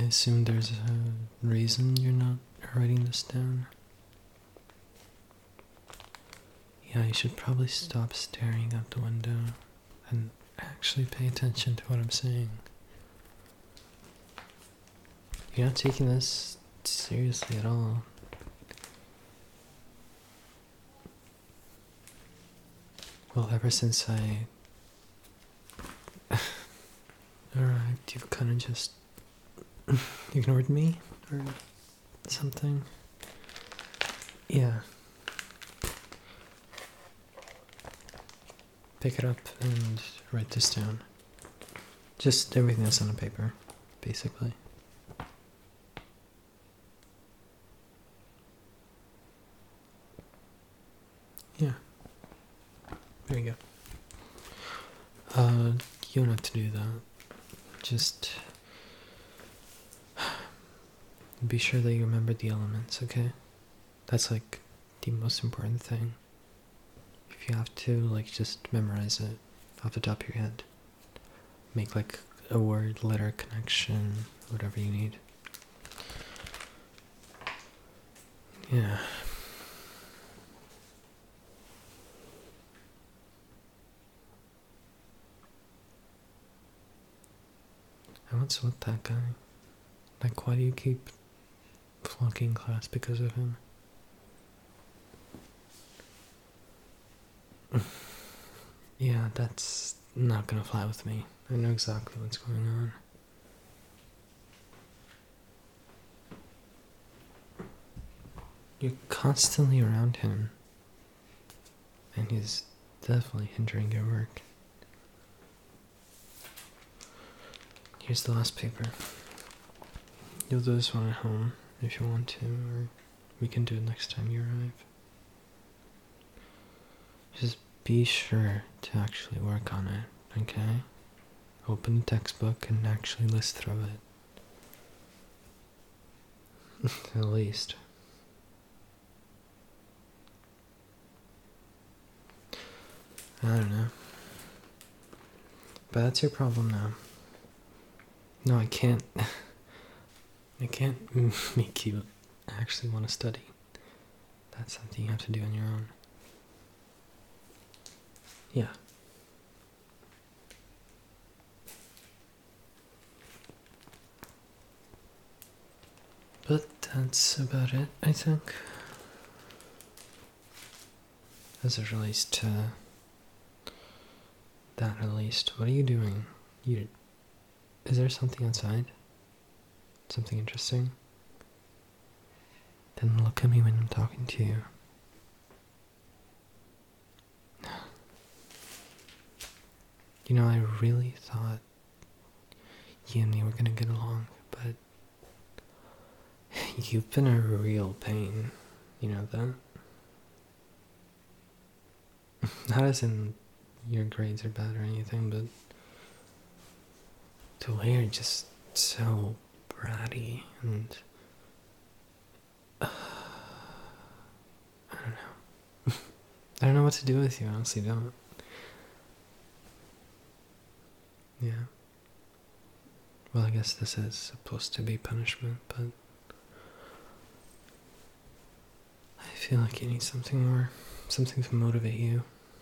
assume there's a reason you're not writing this down. Yeah, you should probably stop staring out the window and actually pay attention to what I'm saying. You're not taking this seriously at all. Well, ever since I arrived, you've kind of just ignored me or something. Yeah. Pick it up and write this down. Just everything that's on the paper, basically. Yeah. There you go. You don't have to do that. Just be sure that you remember the elements, okay? That's like the most important thing. If you have to, like, just memorize it off the top of your head. Make like a word letter connection, whatever you need. Yeah. And what's with that guy? Like, why do you keep flunking class because of him? Yeah, that's not gonna fly with me. I know exactly what's going on. You're constantly around him, and he's definitely hindering your work. Here's the last paper. You'll do this one at home if you want to, or we can do it next time you arrive. Just be sure to actually work on it, okay? Open the textbook and actually list through it. At least. I don't know. But that's your problem now. No, I can't. I can't make you actually want to study. That's something you have to do on your own. Yeah. But that's about it, I think. As it relates to that, at least. What are you doing? Is there something outside? Something interesting? Then look at me when I'm talking to you. You know, I really thought you and me were gonna get along, but you've been a real pain. You know that? Not as in your grades are bad or anything, but the way you're just so bratty and I don't know. I don't know what to do with you, I honestly don't. Yeah. Well, I guess this is supposed to be punishment, but I feel like you need something more, something to motivate you.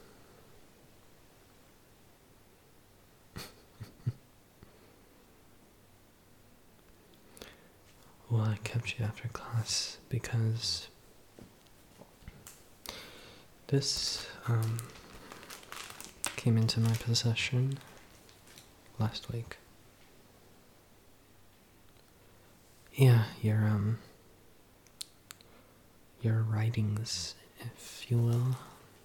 Well, I kept you after class because this came into my possession last week. Yeah, your writings, if you will.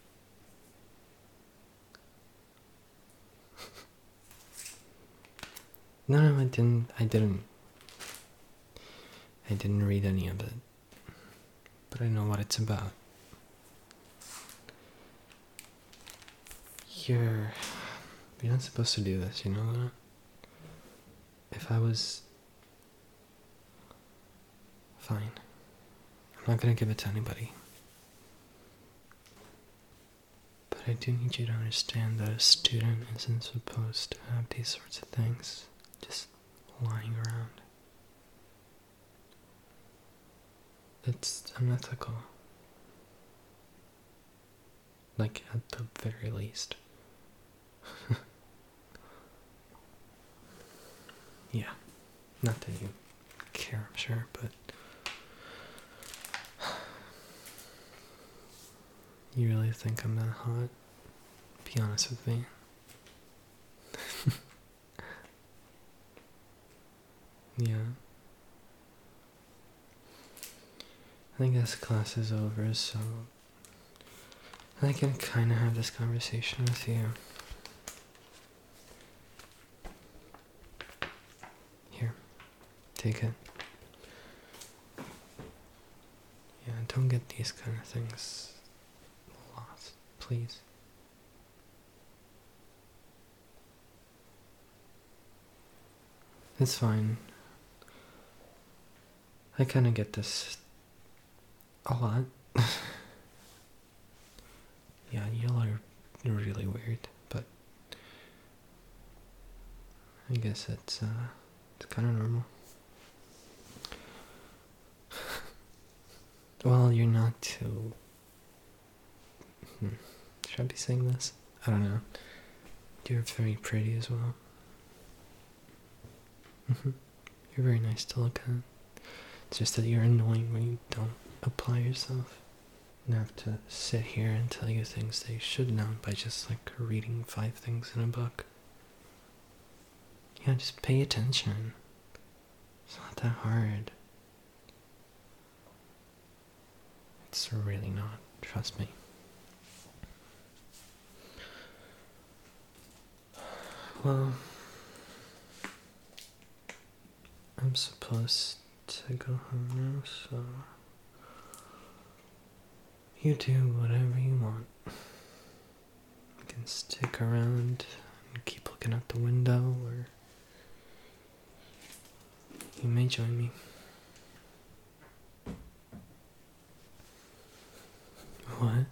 No, I didn't read any of it, but I know what it's about. You're not supposed to do this, you know that? If I was... Fine. I'm not gonna give it to anybody. But I do need you to understand that a student isn't supposed to have these sorts of things just lying around. unethical. Like, at the very least. Yeah. Not that you care, I'm sure, but you really think I'm that hot? Be honest with me. Yeah. I guess class is over, so I can kind of have this conversation with you. Here, take it. Yeah, don't get these kind of things lost, please. It's fine. I kind of get this a lot. Yeah, y'all are really weird, but I guess it's kind of normal. Well, you're not too... Should I be saying this? I don't know. You're very pretty as well. You're very nice to look at. It's just that you're annoying when you don't apply yourself. And have to sit here and tell you things that you should know by just like reading 5 things in a book. Yeah, just pay attention. It's not that hard. It's really not, trust me. Well, I'm supposed to go home now, so you do whatever you want. You can stick around and keep looking out the window, or you may join me. What?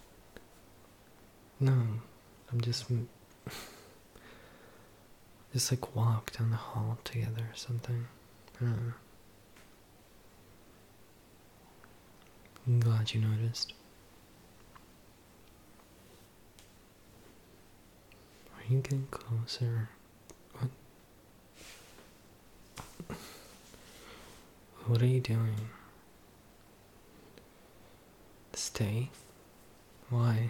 No, I'm just like walk down the hall together or something. I don't know. I'm glad you noticed. Are you getting closer? What? What are you doing? Stay? Why?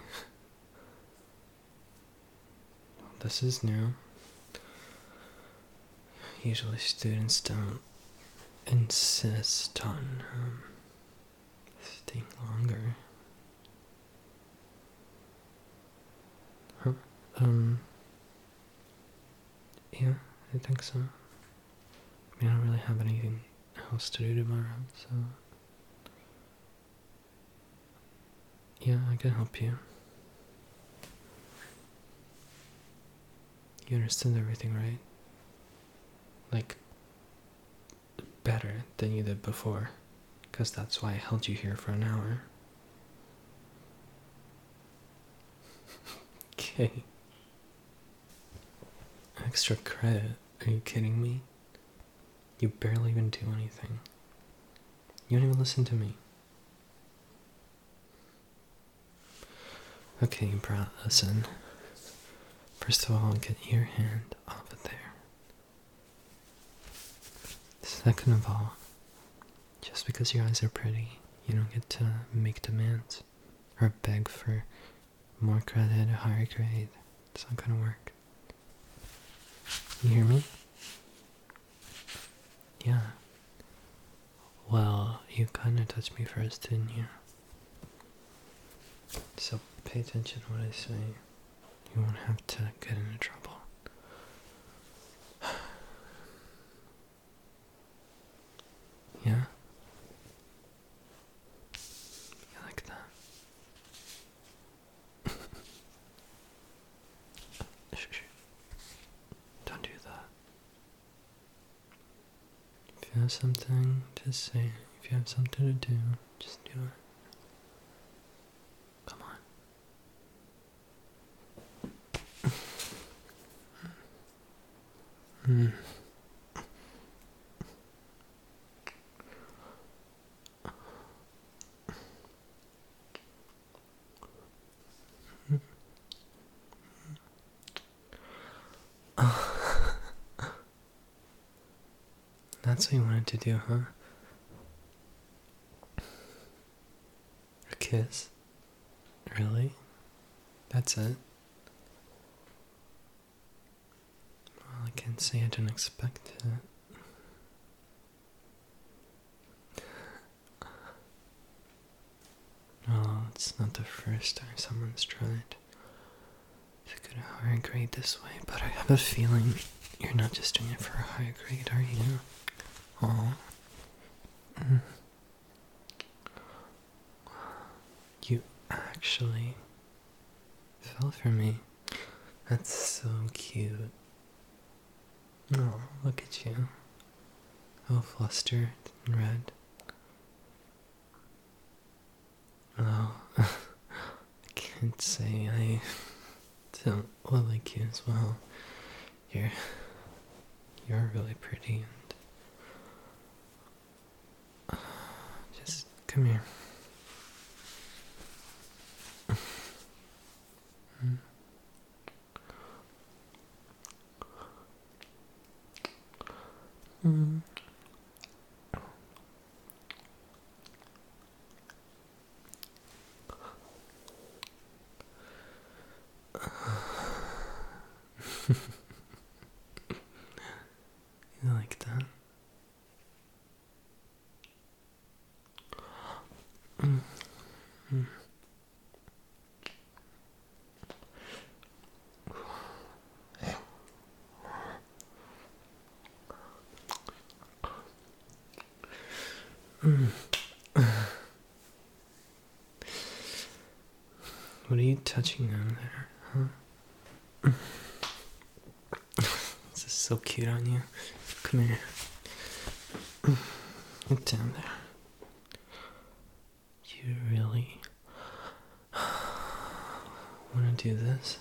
This is new. Usually students don't insist on staying longer. Huh? Yeah, I think so. I mean, I don't really have anything else to do tomorrow, so yeah, I can help you. You understand everything, right? Like, better than you did before, because that's why I held you here for an hour. Okay. Extra credit? Are you kidding me? You barely even do anything. You don't even listen to me. Okay, bro, listen. First of all, get your hand off of there. Second of all, just because your eyes are pretty, you don't get to make demands or beg for more credit, a higher grade. It's not gonna work. You hear me? Yeah. Well, you kinda touched me first, didn't you? So pay attention to what I say. You won't have to get into trouble. Yeah? You like that? Shh. Don't do that. If you have something to say, if you have something to do, just do it. Come on. That's what you wanted to do, huh? A kiss? Really? That's it? Well, I can't say I didn't expect it. Well, it's not the first time someone's tried to get a higher grade this way, but I have a feeling you're not just doing it for a higher grade, are you? Aw. You actually fell for me. That's so cute. Oh, look at you. All flustered and red. Oh, I can't say I don't like you as well. You're really pretty and just come here. Mm. You like that? Mm. Mm. Mm. What are you touching on there, huh? This is so cute on you. Come here. Get down there. You really want to do this?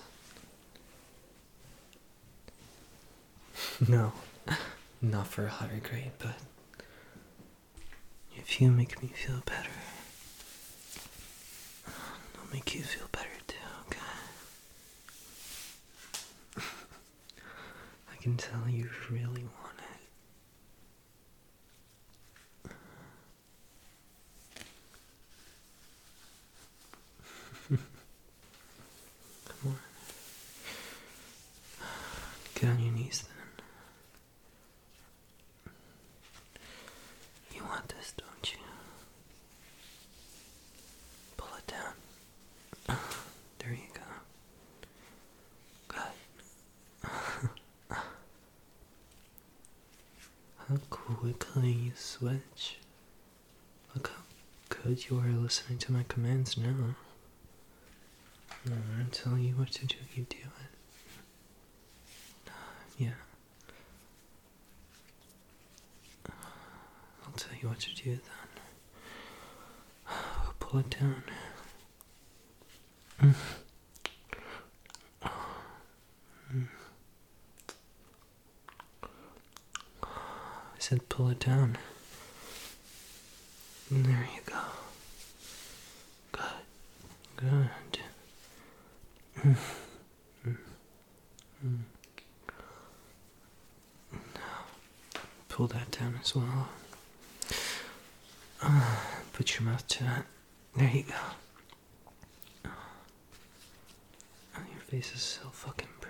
No, not for a higher grade, but if you make me feel better, I'll make you feel better too, okay? I can tell you really want it. Come on. Get on your knees then. You want this, don't you? Pull it down. There you go. Good. How quickly you switch. Look how good you are listening to my commands now. When I tell you what to do, you do it. Yeah. I'll tell you what to do then. Pull it down. I said pull it down. There you go. Good. Good. Now, pull that down as well. Put your mouth to it. There you go. Oh, your face is so fucking pretty.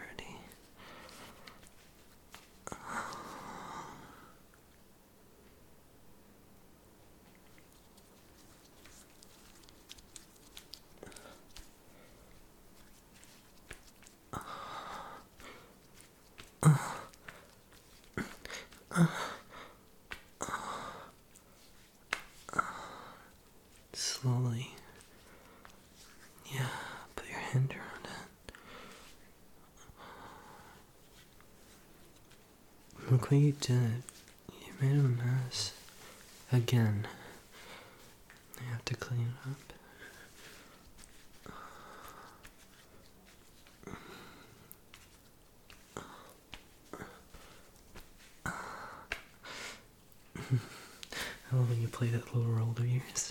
Slowly. Yeah, put your hand around it. Look what you did. You made a mess. Again. I have to clean it up. I love when you play that little role of yours.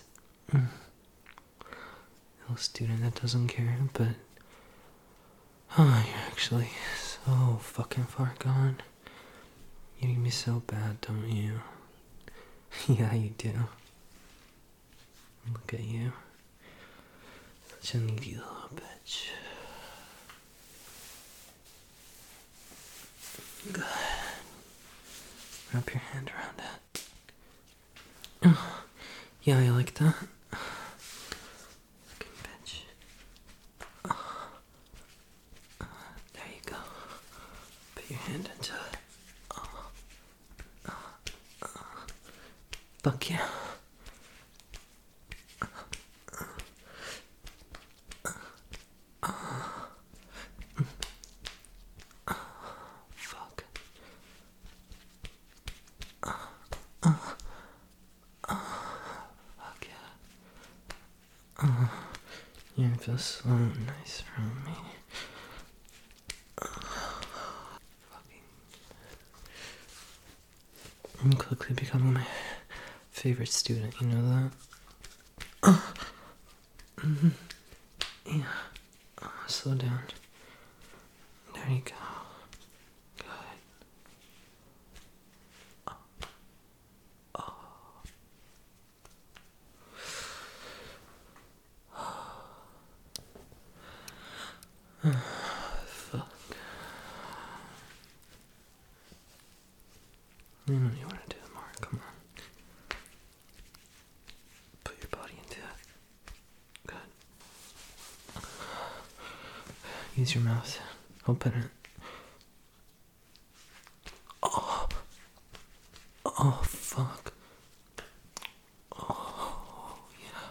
Little student that doesn't care, but oh, you're actually so fucking far gone. You need me so bad, don't you? Yeah, you do. Look at you. Such a needy little bitch. Good. Wrap your hand around it. Oh, yeah, you like that? Fucking bitch. There you go. Put your hand into it. Fuck yeah. Fuck. Fuck yeah. You feel so nice from me. I'm quickly becoming my favorite student, you know that? Yeah. Slow down. There you go. Good. Fuck. I know you want to do it more. Come on. Put your body into it. Good. Use your mouth. Open it. Oh, fuck. Oh, yeah.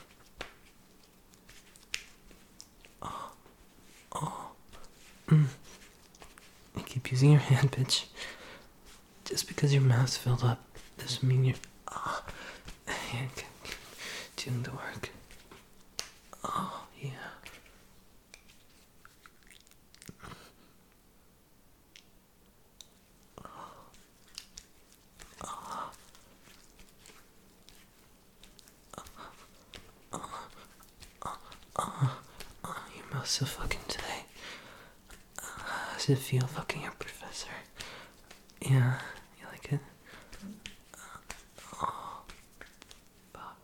You keep using your hand, bitch. Just because your mouth's filled up doesn't mean your hand can doing the work. Oh, yeah. Your mouth's so fucking tight. How does it feel fucking your professor? Yeah, you like it? Oh, fuck.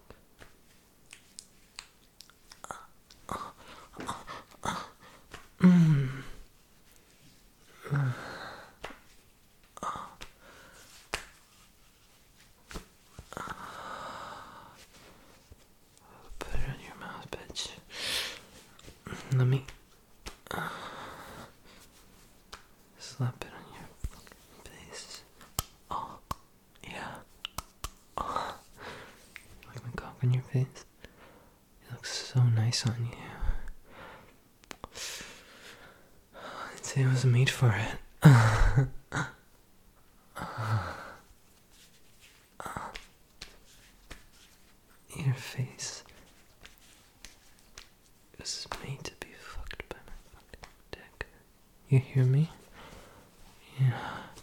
Put it in your mouth, bitch. Let me slap it on your fucking face. Oh, yeah. Oh. Like my cock on your face? It looks so nice on you. I'd say I was made for it. Your face is made to be fucked by my fucking dick. You hear me? Yeah.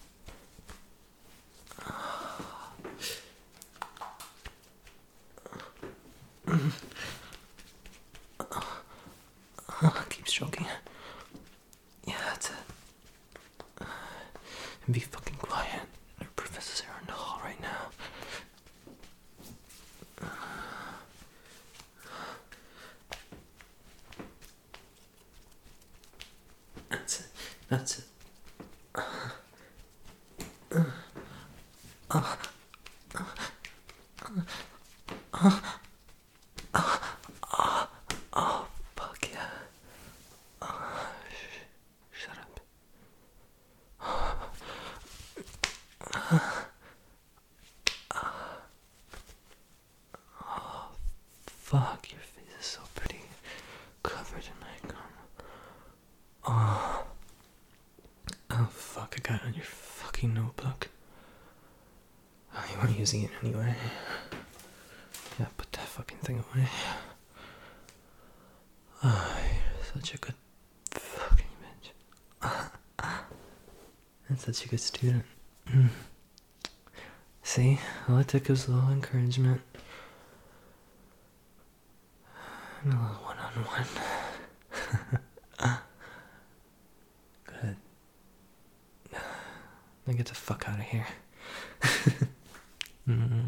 Keep stroking it. Yeah, that's it. And be fucking quiet. Our professors are in the hall right now. That's it. That's it. Oh, fuck yeah. Shut up. Fuck, your face is so pretty. Covered in my gum. Oh. Oh, fuck, I got it on your fucking notebook. Oh, you weren't using it anyway. Yeah, put that fucking thing away. Oh, you're such a good fucking bitch. And such a good student. See, all it took was a little encouragement. And a little one-on-one. Good. Now get the fuck out of here.